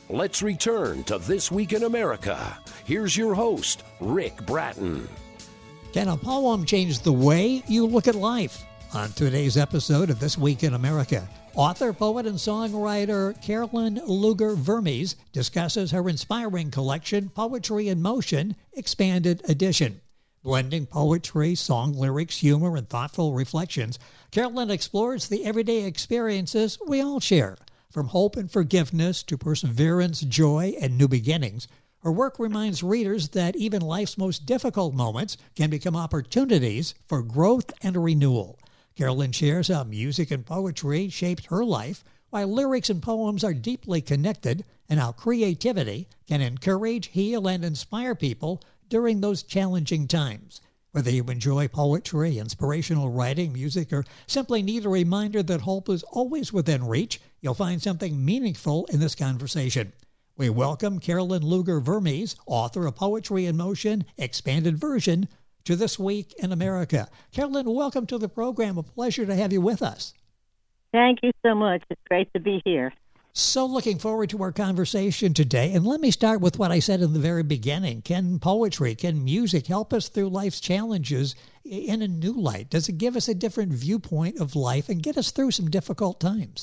Let's return to This Week in America. Here's your host, Rick Bratton. Can a poem change the way you look at life? On today's episode of This Week in America, author, poet, and songwriter Carolyn Luger Vermes discusses her inspiring collection, Poetry in Motion, Expanded Edition. Blending poetry, song lyrics, humor, and thoughtful reflections, Carolyn explores the everyday experiences we all share. From hope and forgiveness to perseverance, joy, and new beginnings, her work reminds readers that even life's most difficult moments can become opportunities for growth and renewal. Carolyn shares how music and poetry shaped her life, while lyrics and poems are deeply connected, and how creativity can encourage, heal, and inspire people during those challenging times. Whether you enjoy poetry, inspirational writing, music, or simply need a reminder that hope is always within reach, you'll find something meaningful in this conversation. We welcome Carolyn Luger Vermes, author of Poetry in Motion, Expanded Version, to This Week in America. Carolyn, welcome to the program. A pleasure to have you with us. Thank you so much. It's great to be here. So looking forward to our conversation today. And let me start with what I said in the very beginning. Can poetry, can music help us through life's challenges in a new light? Does it give us a different viewpoint of life and get us through some difficult times?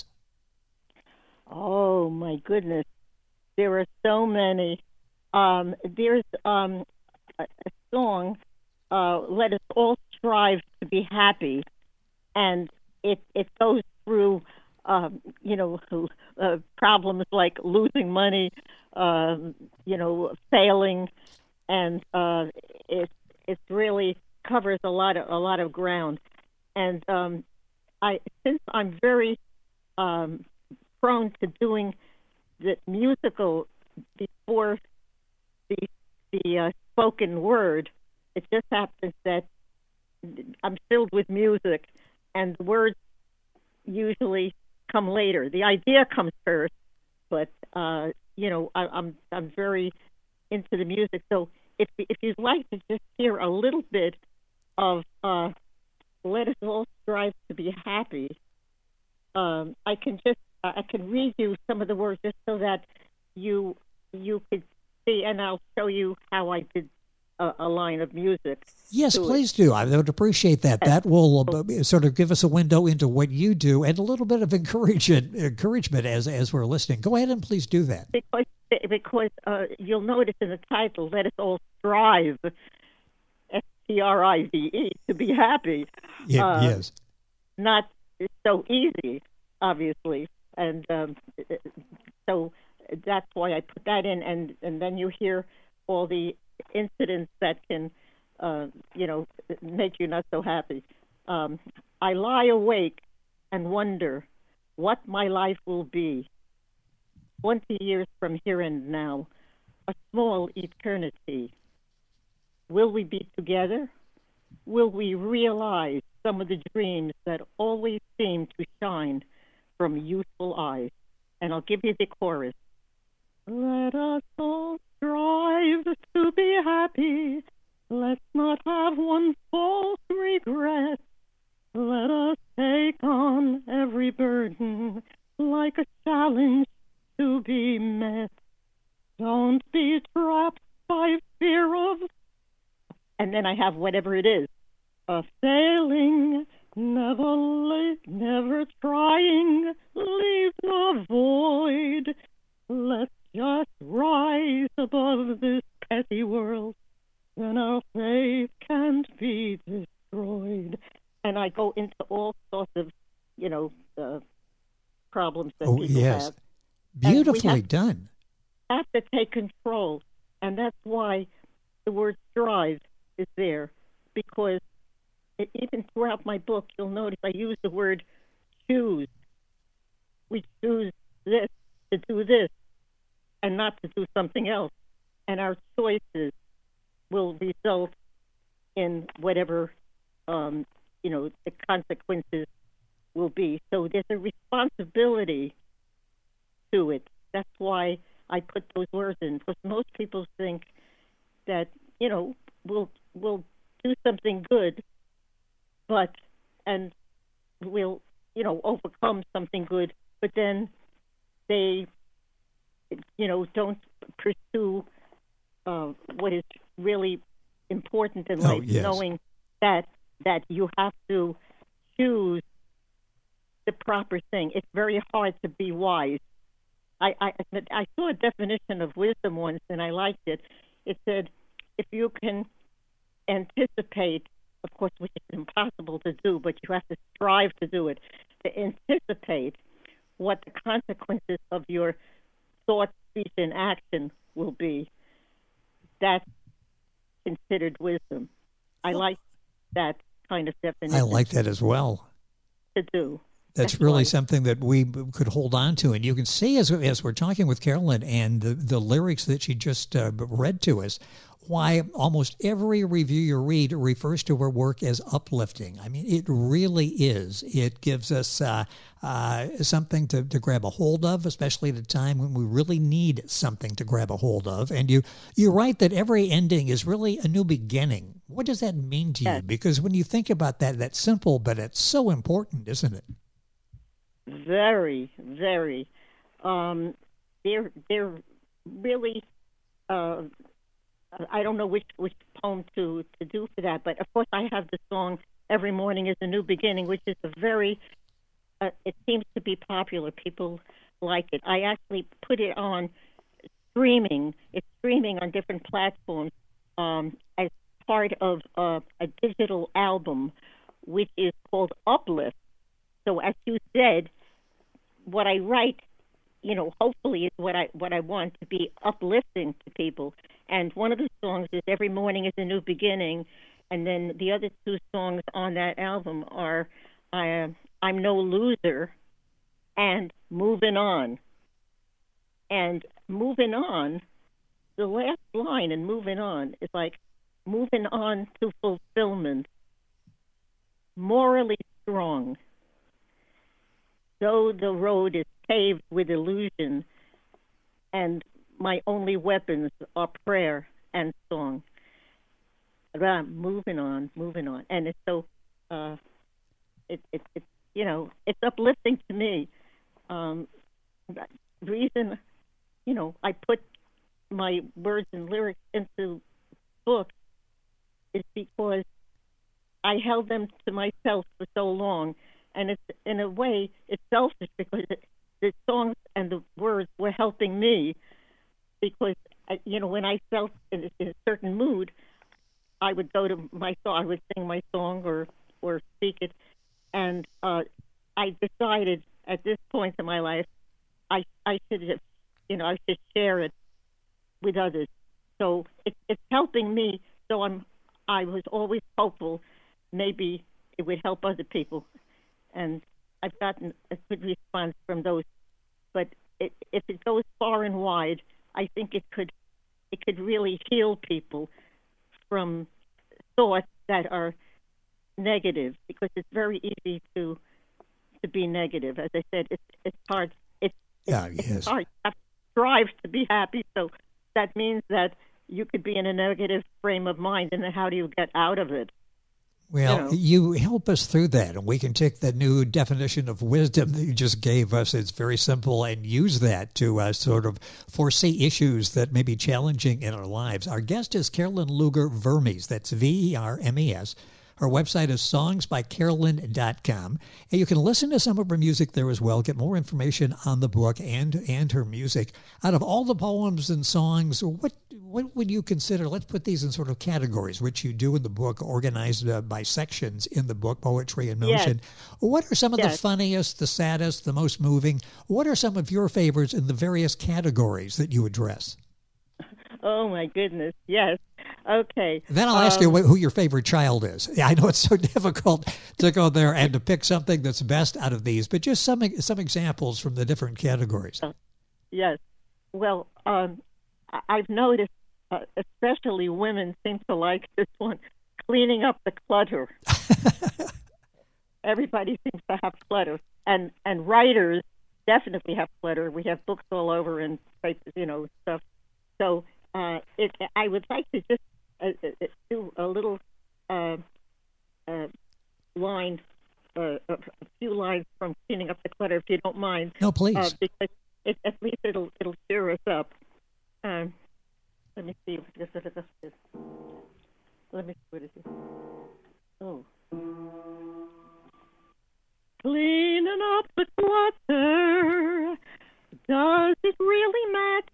Oh, my goodness. There are so many. There's a song, Let Us All Strive to Be Happy, and it goes through problems like losing money, failing, and it really covers a lot of ground. And since I'm very prone to doing the musical before the spoken word, it just happens that I'm filled with music, and the words usually come later. The idea comes first, but I'm very into the music. So if you'd like to just hear a little bit of "Let Us All Strive to Be Happy," I can read you some of the words just so that you could see, and I'll show you how I did a line of music. Yes, please do. I would appreciate that. That will sort of give us a window into what you do and a little bit of encouragement as we're listening. Go ahead and please do that. Because you'll notice in the title, "Let Us All Strive," STRIVE, to be happy. Yes. Not so easy, obviously. And so that's why I put that in. And then you hear all the incidents that can, make you not so happy. I lie awake and wonder what my life will be 20 years from here and now, a small eternity. Will we be together? Will we realize some of the dreams that always seem to shine from youthful eyes? And I'll give you the chorus. Let us all strive to be happy. Let's not have one false regret. Let us take on every burden like a challenge to be met. Don't be trapped by fear of... And then I have whatever it is. A failing, never trying, leave the void. Let's just rise above this petty world, then our faith can't be destroyed. And I go into all sorts of, problems that people have. Beautifully done. Have to take control, and that's why the word strive is there, because even throughout my book, you'll notice I use the word choose. We choose this to do this and not to do something else. And our choices will result in whatever, the consequences will be. So there's a responsibility to it. That's why I put those words in, because most people think that, we'll do something good, and we'll, overcome something good, but then they don't pursue what is really important in life, yes. knowing that you have to choose the proper thing. It's very hard to be wise. I saw a definition of wisdom once, and I liked it. It said, if you can anticipate, of course, which is impossible to do, but you have to strive to do it, to anticipate what the consequences of your thought, speech, and action will be, that's considered wisdom. I like that kind of definition. I like that as well. To do. That's really something that we could hold on to. And you can see as we're talking with Carolyn and the lyrics that she just read to us, why almost every review you read refers to her work as uplifting. I mean, it really is. It gives us something to grab a hold of, especially at a time when we really need something to grab a hold of. And you write that every ending is really a new beginning. What does that mean to you? Because when you think about that, that's simple, but it's so important, isn't it? Very, very. They're really. I don't know which poem to do for that, but of course I have the song "Every Morning Is a New Beginning," which is a very. It seems to be popular. People like it. I actually put it on streaming. It's streaming on different platforms as part of a digital album, which is called Uplift. So as you said, what I write, hopefully is what I want to be uplifting to people. And one of the songs is "Every Morning Is a New Beginning," and then the other two songs on that album are "I'm No Loser" and "Moving On." And "Moving On," the last line in "Moving On" is like, moving on to fulfillment, morally strong. Though the road is paved with illusion, and my only weapons are prayer and song. Moving on, and it's so it's uplifting to me. The reason I put my words and lyrics into books is because I held them to myself for so long. And it's, in a way, it's selfish because the songs and the words were helping me because, when I felt in a certain mood, I would go to my song, I would sing my song or speak it. And I decided at this point in my life, I should share it with others. So it's helping me. So I was always hopeful maybe it would help other people. And I've gotten a good response from those. But if it goes far and wide, I think it could really heal people from thoughts that are negative, because it's very easy to be negative. As I said, it's hard. It's hard. You have to strive to be happy. So that means that you could be in a negative frame of mind, and then how do you get out of it? Well, you help us through that, and we can take the new definition of wisdom that you just gave us. It's very simple, and use that to sort of foresee issues that may be challenging in our lives. Our guest is Carolyn Luger Vermes. That's Vermes. Her website is songsbycarolyn.com. And you can listen to some of her music there as well, get more information on the book and her music. Out of all the poems and songs, what would you consider, let's put these in sort of categories, which you do in the book, organized by sections in the book, Poetry in Motion. Yes. What are some of the funniest, the saddest, the most moving? What are some of your favorites in the various categories that you address? Oh, my goodness, yes. Okay. Then I'll ask you who your favorite child is. I know it's so difficult to go there and to pick something that's best out of these, but just some examples from the different categories. Yes. Well, I've noticed, especially women seem to like this one, cleaning up the clutter. Everybody seems to have clutter, and writers definitely have clutter. We have books all over and papers, stuff. So I would like to just do a little line, a few lines from cleaning up the clutter, if you don't mind. No, please. Because at least it'll cheer us up. Let me see. Let me see what it is. Oh. Cleaning up the clutter. Does it really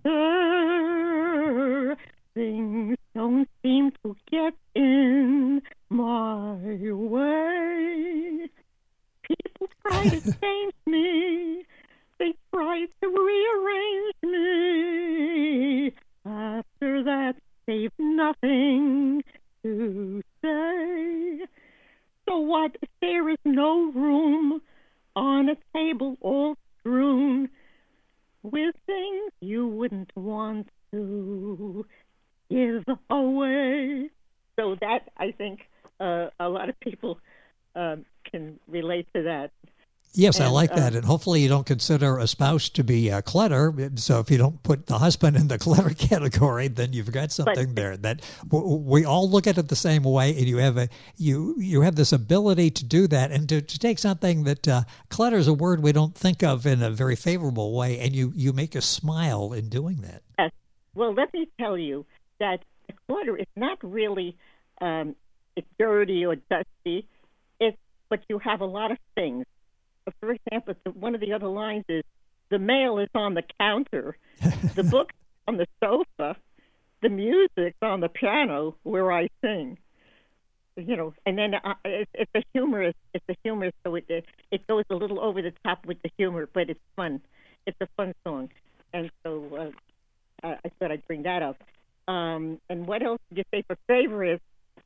matter? Things don't seem to get in my way. People try to change me. They try to rearrange me. After that, they've nothing to say. So what if there is no room on a table all strewn with things you wouldn't want to give away? So that, I think, a lot of people can relate to that. Yes, I like that. And hopefully you don't consider a spouse to be clutter. So if you don't put the husband in the clutter category, then you've got something there. That we all look at it the same way, and you have you have this ability to do that, and to take something that clutter is a word we don't think of in a very favorable way, and you make us smile in doing that. Yes. Well, let me tell you that clutter is not really it's dirty or dusty. But you have a lot of things. For example, one of the other lines is, the mail is on the counter, the book's on the sofa, the music's on the piano where I sing. You know, and then it's a humorous, so it goes a little over the top with the humor, but it's fun. It's a fun song. And so I thought I'd bring that up. And what else did you say for favorites?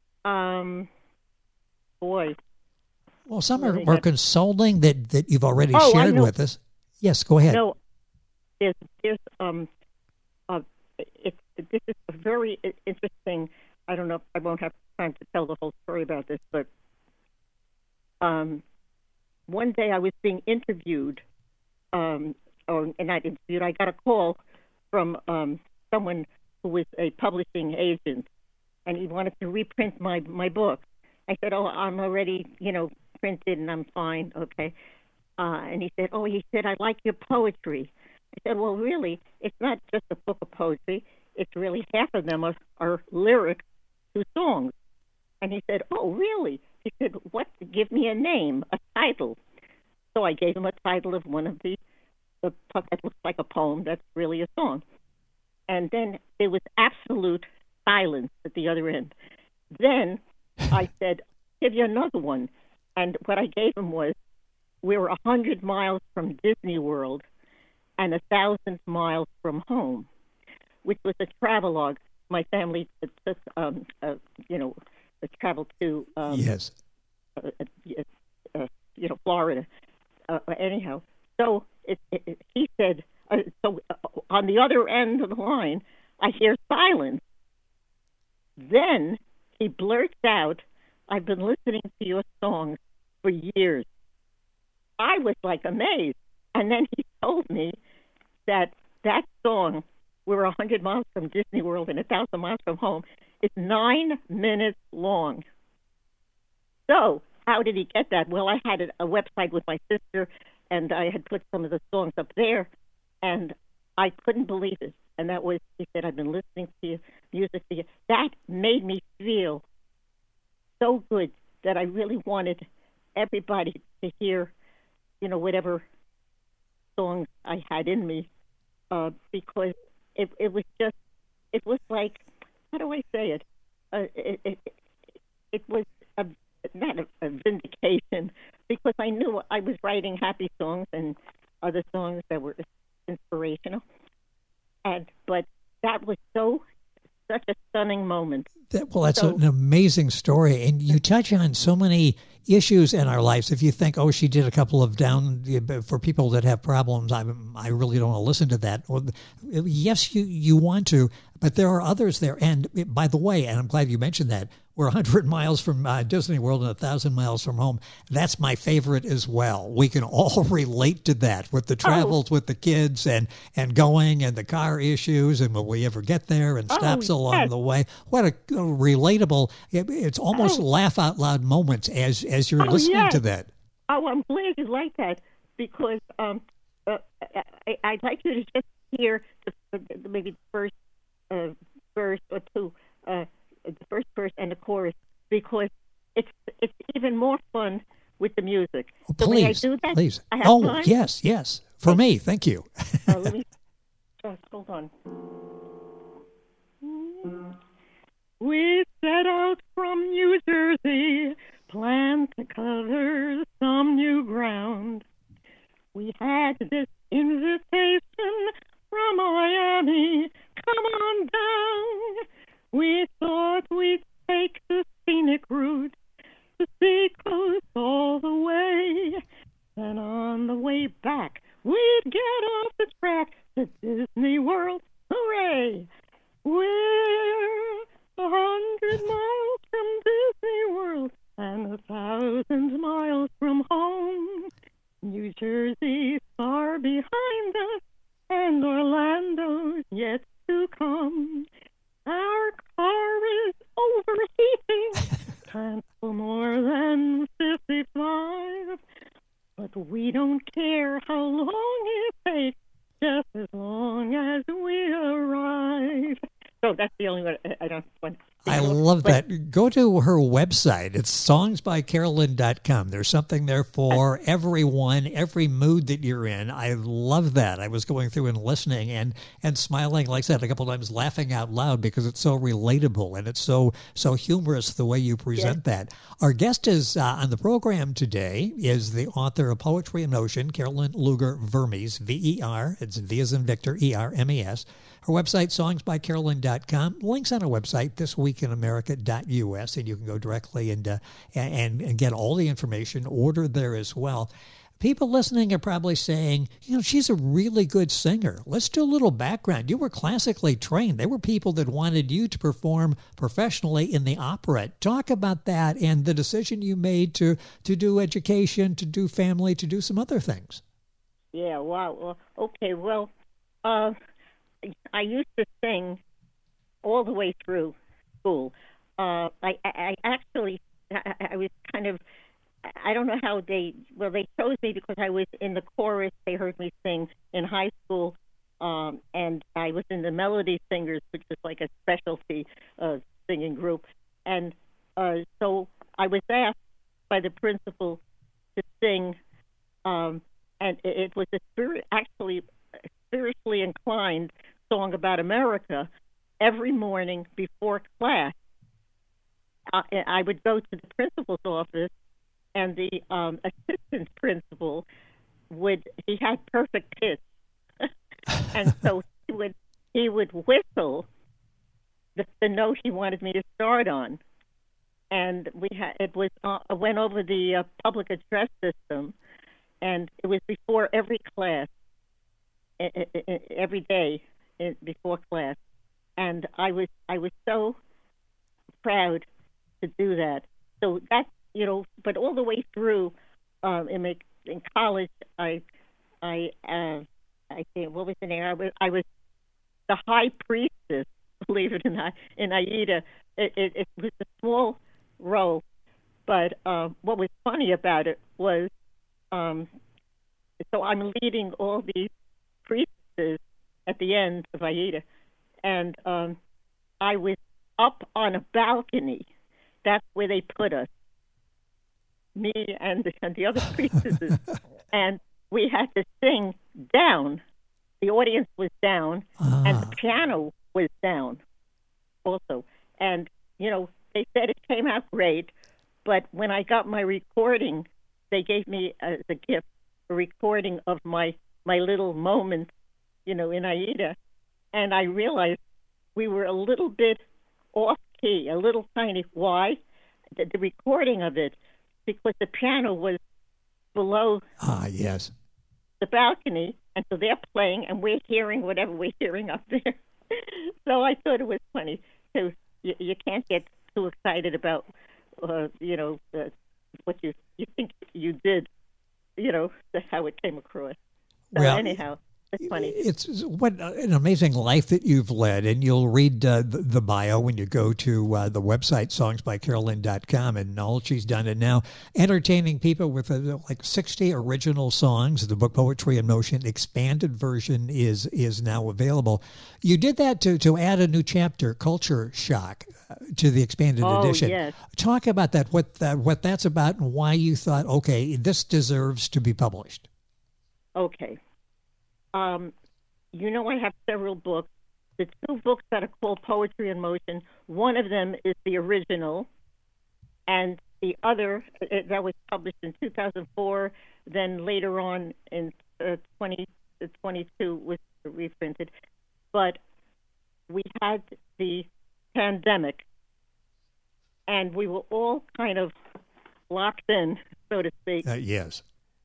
Boy. Well, some are consoling that you've already shared with us. Yes, go ahead. No, this is a very interesting. I don't know if I won't have time to tell the whole story about this, but one day I was being interviewed, or not interviewed. I got a call from someone who was a publishing agent, and he wanted to reprint my book. I said, "Oh, I'm already, printed and I'm fine." Okay. And he said, I like your poetry. I said, well, really, it's not just a book of poetry. It's really half of them are lyrics to songs. And he said, oh, really? He said, what? Give me a name, a title. So I gave him a title of one of the that looks like a poem that's really a song. And then there was absolute silence at the other end. Then I said, give you another one. And what I gave him was, we were 100 miles from Disney World and 1,000 miles from home, which was a travelogue. My family took, traveled to, yes, Florida. Anyhow, so he said, on the other end of the line, I hear silence. Then he blurts out, I've been listening to your songs for years. I was like amazed. And then he told me that song, we're 100 miles from Disney World and 1,000 miles from home, is 9 minutes long. So how did he get that? Well, I had a website with my sister, and I had put some of the songs up there, and I couldn't believe it. And that was, he said, I've been listening to your music for you. That made me feel so good that I really wanted everybody to hear, whatever songs I had in me, because it was like, how do I say it? It was not a vindication, because I knew I was writing happy songs and other songs that were inspirational, but that was such a stunning moment. That's an amazing story. And you touch on so many issues in our lives. If you think, she did a couple of for people that have problems, I really don't want to listen to that. Well, yes, you want to, but there are others there. And by the way, and I'm glad you mentioned that, we're 100 miles from Disney World and 1,000 miles from home. That's my favorite as well. We can all relate to that with the travels with the kids and going and the car issues and will we ever get there and stops along the way. What a relatable, it's almost laugh out loud moments as you're listening to that. Oh, I'm glad you like that, because I'd like you to just hear maybe the first verse or two, the first verse and the chorus, because it's even more fun with the music. Oh, so please, may I do that? please. I have Oh, time? yes. For me, thank you. Let me hold on. We set out from New Jersey, planned to cover some new ground. We had this invitation from Miami, come on down. We thought we'd take the scenic route, the seacoast all the way. Then on the way back, we'd get off the track to Disney World, hooray! We're 100 miles from Disney World and 1,000 miles from home. New Jersey's far behind us, and Orlando's yet to come. Our car is overheating, can't go more than 55. But we don't care how long it takes, just as long as we arrive. So that's the only one I don't want to sing. I love that. Go to her website. It's songsbycarolyn.com. There's something there for everyone, every mood that you're in. I love that. I was going through and listening and smiling, like I said, a couple times, laughing out loud because it's so relatable and it's so humorous the way you present that. Our guest is on the program today is the author of Poetry in Motion, Carolyn Luger Vermes, V-E-R. It's V as in Victor, E-R-M-E-S. Her website, songsbycarolyn.com. Links on our website, thisweekinamerica.us, and you can go directly and get all the information, order there as well. People listening are probably saying, she's a really good singer. Let's do a little background. You were classically trained. There were people that wanted you to perform professionally in the operette. Talk about that and the decision you made to do education, to do family, to do some other things. Yeah, wow. Okay, well, I used to sing all the way through school. I was kind of, I don't know how they chose me because I was in the chorus. They heard me sing in high school, and I was in the Melody Singers, which is like a specialty singing group. And so I was asked by the principal to sing, and it was actually spiritually inclined song about America. Every morning before class, I would go to the principal's office, and the assistant principal he had perfect pitch, and so he would whistle the note he wanted me to start on, and went over the public address system, and it was before every class, every day before class, and I was so proud to do that. So that's but all the way through in college, I think, what was the name? I was the high priestess, believe it or not, in Aida. It was a small role, but what was funny about it was, so I'm leading all these priestesses at the end of Aida, and I was up on a balcony. That's where they put us, me and the other priestesses, and we had to sing down. The audience was down, and the piano was down also. And, they said it came out great, but when I got my recording, they gave me as a gift a recording of my little moments, in Aida, and I realized we were a little bit off key, a little tiny. Why? The recording of it, because the piano was below yes, the balcony, and so they're playing, and we're hearing whatever we're hearing up there. So I thought it was funny. So you can't get too excited about, what you think you did, how it came across. So anyhow, It's funny. It's what an amazing life that you've led, and you'll read the bio when you go to the website songsbycarolyn.com, and all she's done. And now entertaining people with like 60 original songs. The book Poetry in Motion expanded version is now available. You did that to add a new chapter, Culture Shock, to the expanded edition. Yes. Talk about that, what that's about, and why you thought, okay, this deserves to be published. Okay. I have several books. The two books that are called Poetry in Motion, one of them is the original, and the other, that was published in 2004, then later on in 2022 was reprinted. But we had the pandemic, and we were all kind of locked in, so to speak. Yes.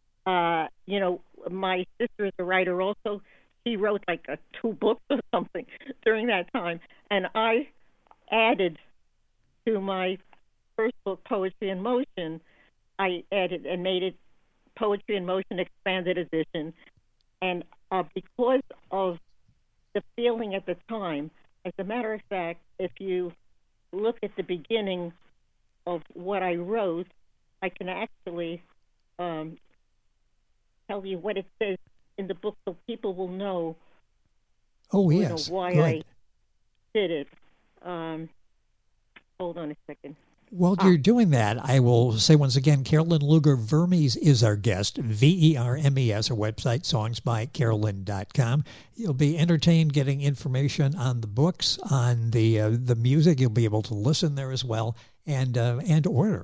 My sister is a writer also. She wrote like 2 books or something during that time. And I added to my first book, Poetry in Motion, I added and made it Poetry in Motion Expanded Edition. And because of the feeling at the time, as a matter of fact, if you look at the beginning of what I wrote, I can actually tell you what it says in the book so people will know. Oh, yes. Why Good. I did it. Hold on a second. While you're doing that, I will say once again, Carolyn Luger Vermes is our guest, VERMES, our website, songsbycarolyn.com. You'll be entertained getting information on the books, on the music. You'll be able to listen there as well and order.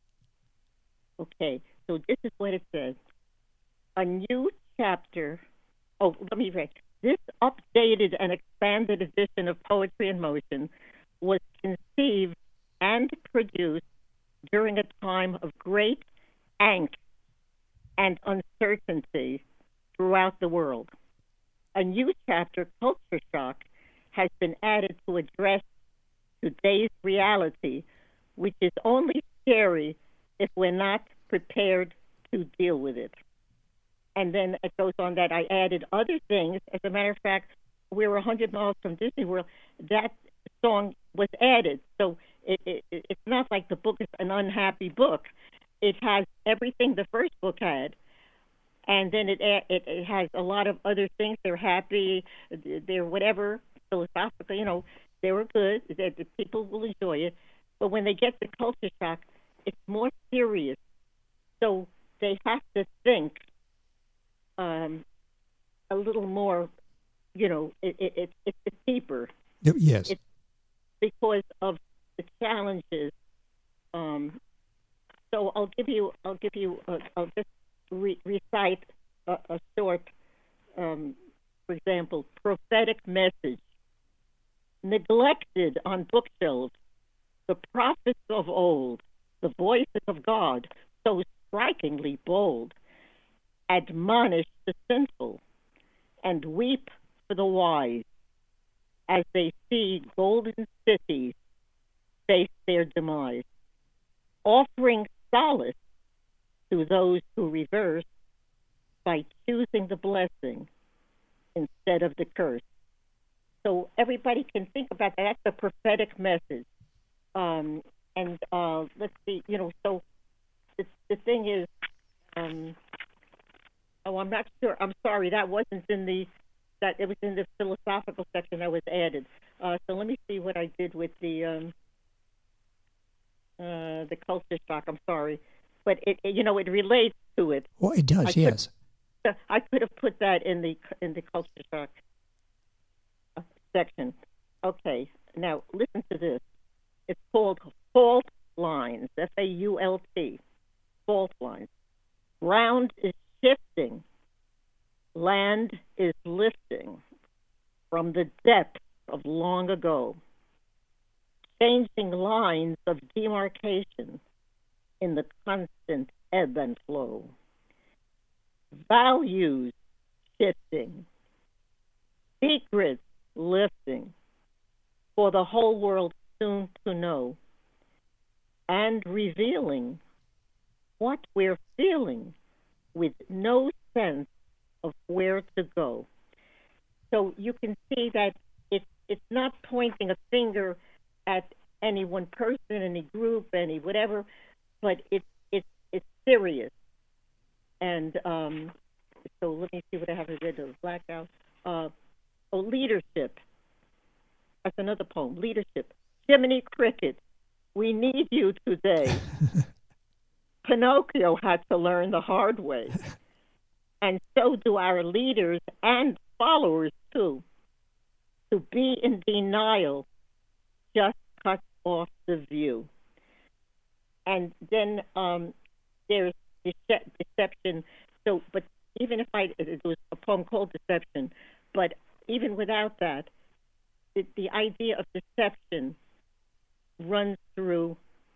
Okay, so this is what it says. A new chapter. Oh, let me read. This updated and expanded edition of Poetry in Motion was conceived and produced during a time of great angst and uncertainty throughout the world. A new chapter, Culture Shock, has been added to address today's reality, which is only scary if we're not prepared to deal with it. And then it goes on that I added other things. As a matter of fact, we're 100 miles from Disney World. That song was added. So it's not like the book is an unhappy book. It has everything the first book had. And then it has a lot of other things. They're happy. They're whatever, philosophical, they were good. The people will enjoy it. But when they get to Culture Shock, it's more serious. So they have to think a little more, it's deeper. Yes. It's because of the challenges. So I'll just recite a short, for example, prophetic message. Neglected on bookshelves, the prophets of old, the voices of God, so strikingly bold, admonish the sinful and weep for the wise as they see golden cities face their demise, offering solace to those who reverse by choosing the blessing instead of the curse. So everybody can think about that. That's a prophetic message. Let's see, so the thing is, I'm not sure. I'm sorry, that wasn't it was in the philosophical section that was added. So let me see what I did with the Culture Shock. I'm sorry. But it relates to it. Well, it does, yes. I could have put that in the Culture Shock section. Okay, now listen to this. It's called Fault Lines, FAULT, Fault Lines. Ground is shifting. Land is lifting from the depths of long ago. Changing lines of demarcation in the constant ebb and flow. Values shifting. Secrets lifting for the whole world soon to know, and revealing what we're feeling with no sense of where to go. So you can see that it's not pointing a finger at any one person, any group, any whatever, but it's serious. And so let me see what I have here. The blackout. Leadership. That's another poem. Leadership. Jiminy Cricket, we need you today. Pinocchio had to learn the hard way. And so do our leaders and followers, too. To be in denial just cuts off the view. And then there's deception. So, but even if it was a poem called Deception, but even without that, the idea of deception runs through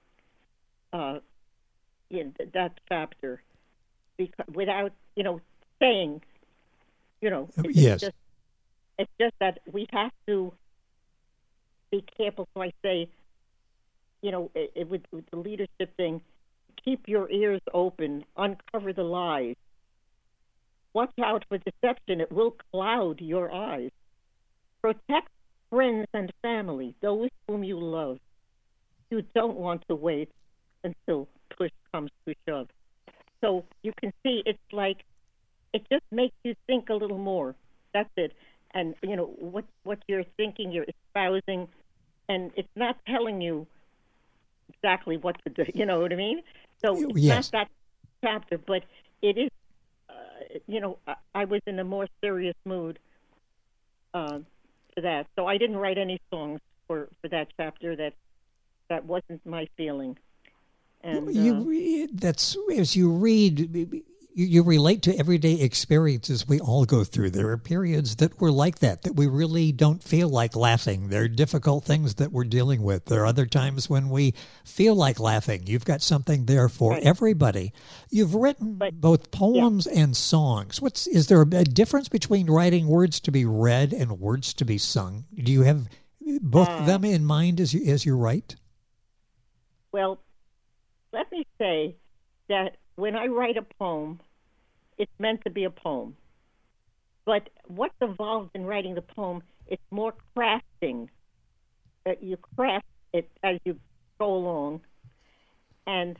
that chapter, because without saying, yes, it's just that we have to be careful. So I say, with the leadership thing, keep your ears open, uncover the lies. Watch out for deception; it will cloud your eyes. Protect friends and family, those whom you love. You don't want to wait until push comes to shove. So you can see it's like it just makes you think a little more. That's it. And what you're thinking, you're espousing, and it's not telling you exactly what to do. You know what I mean? So it's yes. not that chapter, but it is. I was in a more serious mood for that, so I didn't write any songs for that chapter. That wasn't my feeling. And that's as you read, you relate to everyday experiences we all go through. There are periods that we're like that we really don't feel like laughing. There are difficult things that we're dealing with. There are other times when we feel like laughing. You've got something there for everybody. You've written both poems and songs. Is there a difference between writing words to be read and words to be sung? Do you have both of them in mind as you write? Well, let me say that when I write a poem, it's meant to be a poem. But what's involved in writing the poem, it's more crafting. You craft it as you go along. And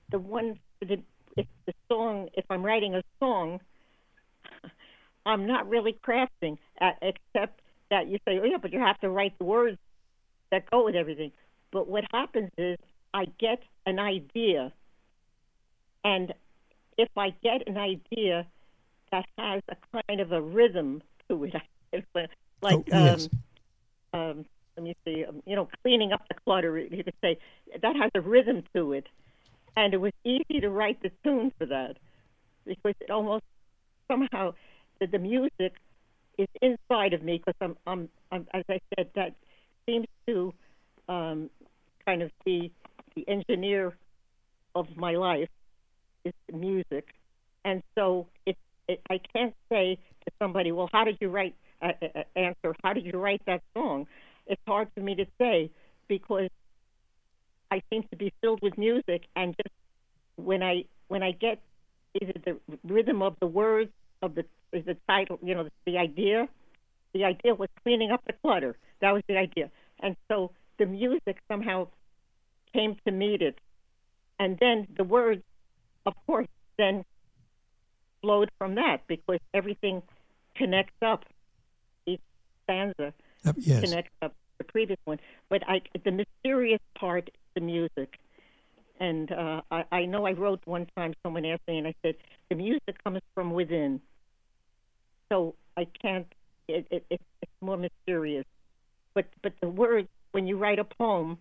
if I'm writing a song, I'm not really crafting, except that you say, but you have to write the words that go with everything. But what happens is I get an idea, and if I get an idea that has a kind of a rhythm to it, like yes. Let me see, cleaning up the clutter, you could say that has a rhythm to it, and it was easy to write the tune for that because it almost somehow the music is inside of me, because I'm as I said, that seems to kind of be the engineer of my life is the music. And so I can't say to somebody, well, how did you write how did you write that song? It's hard for me to say because I seem to be filled with music, and just when I get either the rhythm of the words of the title, the idea was cleaning up the clutter. That was the idea. And so the music somehow came to meet it. And then the words, of course, then flowed from that, because everything connects up. Each stanza connects up the previous one. But the mysterious part is the music. And I know I wrote one time, someone asked me, and I said, the music comes from within. So I can't, it's more mysterious. But the words, when you write a poem,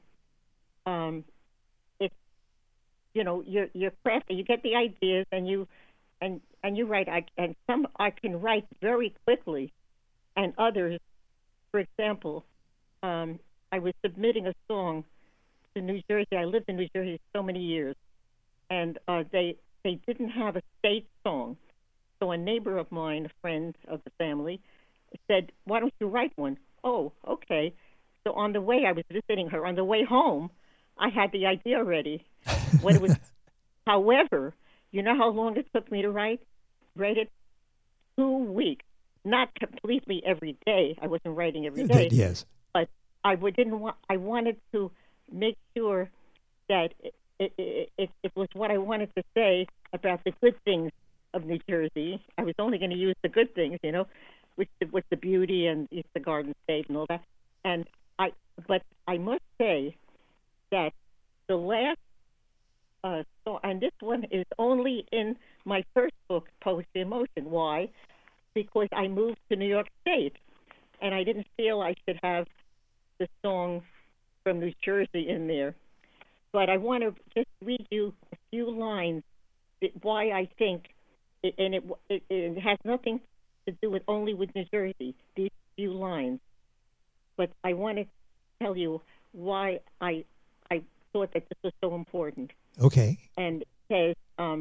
it's, you're crafty. You get the ideas and you write. And some I can write very quickly, and others, for example, I was submitting a song to New Jersey. I lived in New Jersey so many years, and they didn't have a state song. So a neighbor of mine, a friend of the family, said, "Why don't you write one?" Oh, okay. So on the way, I was visiting her. On the way home, I had the idea already. What it was. However, you know how long it took me to write it? 2 weeks. not completely every day. I wasn't writing every day. Yes. But I wanted to make sure that it was what I wanted to say about the good things of New Jersey. I was only going to use the good things, with the beauty and it's the Garden State and all that. But I must say that the last and this one is only in my first book, Poetry in Motion. Why? Because I moved to New York State, and I didn't feel I should have the song from New Jersey in there. But I want to just read you a few lines, why I think, and it has nothing to do with only with New Jersey, these few lines. But I want to tell you why I thought that this was so important. Okay. And it says,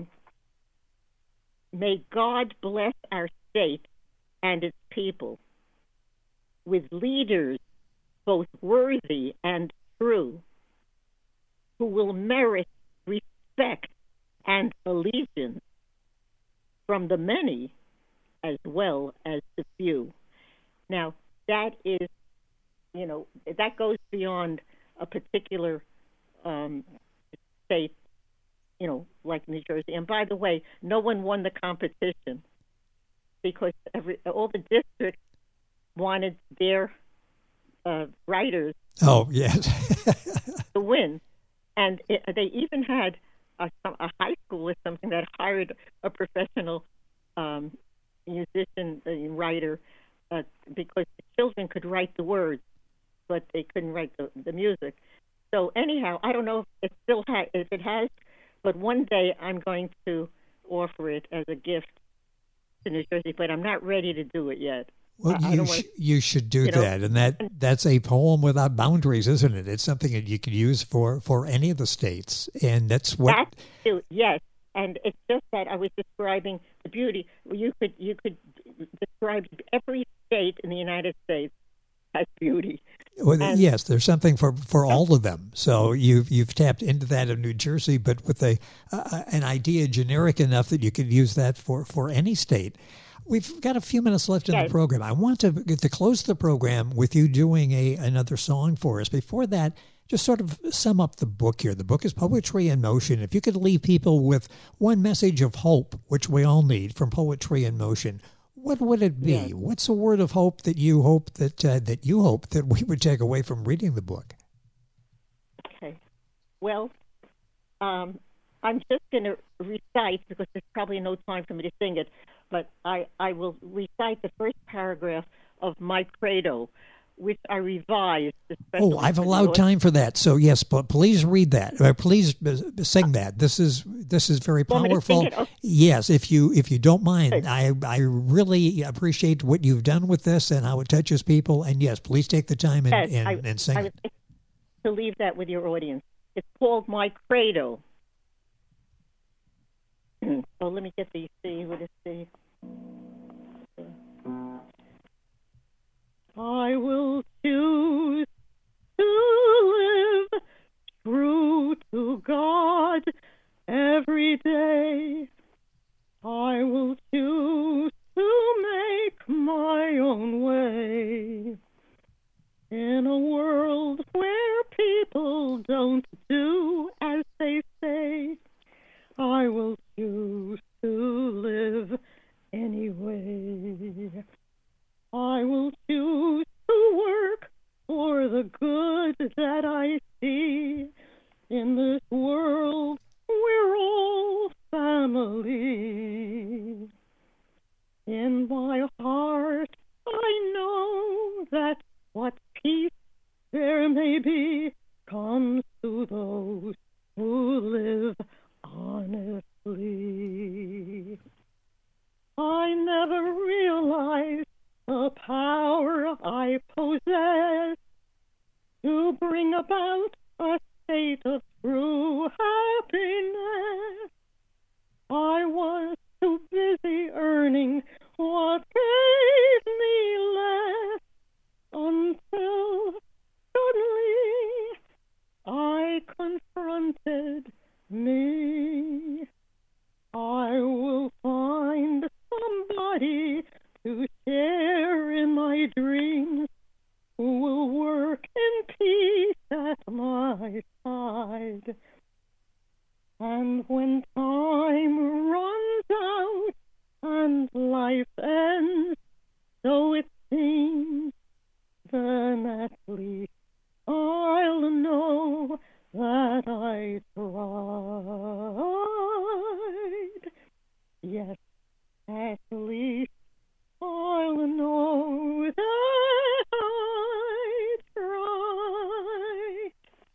may God bless our state and its people with leaders both worthy and true, who will merit respect and allegiance from the many as well as the few. Now, that is, that goes beyond a particular state, like New Jersey. And by the way, no one won the competition because all the districts wanted their writers to win. And they even had a high school or something that hired a professional musician, writer, because the children could write the words, but they couldn't write the music. So anyhow, I don't know if it has, but one day I'm going to offer it as a gift to New Jersey, but I'm not ready to do it yet. Well, you should do that, and that's a poem without boundaries, isn't it? It's something that you could use for any of the states, and that's what. Yes, and it's just that I was describing the beauty. You could describe every state in the United States has beauty. Well, yes, there's something for all of them. So you've tapped into that of New Jersey, but with an idea generic enough that you could use that for any state. We've got a few minutes left in the program. I want to close the program with you doing another song for us. Before that, just sort of sum up the book here. The book is Poetry in Motion. If you could leave people with one message of hope, which we all need from Poetry in Motion, what would it be? Yes. What's a word of hope that you hope that we would take away from reading the book? Okay. Well, I'm just going to recite, because there's probably no time for me to sing it, but I will recite the first paragraph of my credo, which I revised. Oh, I've allowed time for that. So yes, but please read that. Please sing that. This is very powerful. Okay. Yes, if you don't mind, I really appreciate what you've done with this and how it touches people. And yes, please take the time and sing it. To leave that with your audience. It's called My Credo. Oh, let me get the C. What is C? I will choose to live true to God every day. I will choose to make my own way. In a world where people don't do as they say, I will choose to live anyway. I will choose to work for the good that I see. In this world, we're all family. In my heart, I know that what peace there may be comes to those who live honestly. I never realized the power I possess to bring about a state of true happiness. I was too busy earning what gave me less until suddenly I confronted me. I will find somebody to share at my side. And when time runs out and life ends, so it seems, then at least I'll know that I tried. Yes, at least I'll know that I tried.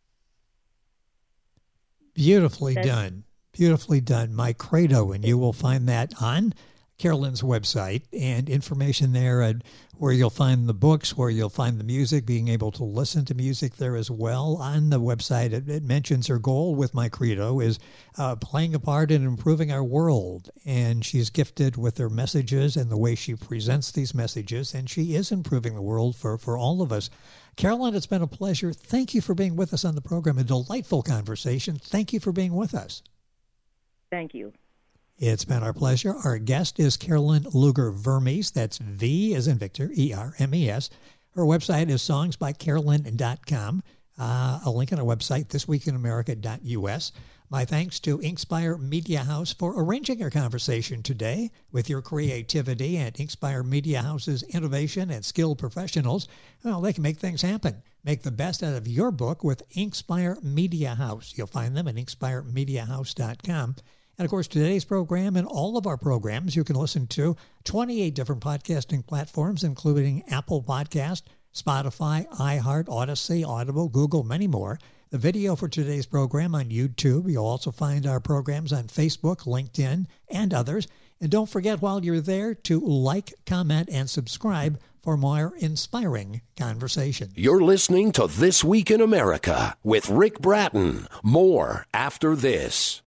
Beautifully done. Beautifully done. My Credo, and you will find that on Carolyn's website, and information there where you'll find the books, where you'll find the music, being able to listen to music there as well. On the website, it mentions her goal with My Credo is playing a part in improving our world, and she's gifted with her messages and the way she presents these messages, and she is improving the world for all of us. Carolyn, it's been a pleasure. Thank you for being with us on the program. A delightful conversation. Thank you for being with us. Thank you. It's been our pleasure. Our guest is Carolyn Luger Vermes. That's V as in Victor, E-R-M-E-S. Her website is songsbycarolyn.com. A link on our website, thisweekinamerica.us. My thanks to Inkspire Media House for arranging our conversation today. With your creativity and Inkspire Media House's innovation and skilled professionals, well, they can make things happen. Make the best out of your book with Inkspire Media House. You'll find them at inkspiremediahouse.com. And, of course, today's program and all of our programs you can listen to 28 different podcasting platforms, including Apple Podcast, Spotify, iHeart, Odyssey, Audible, Google, many more. The video for today's program on YouTube. You'll also find our programs on Facebook, LinkedIn, and others. And don't forget while you're there to like, comment, and subscribe for more inspiring conversation. You're listening to This Week in America with Rick Bratton. More after this.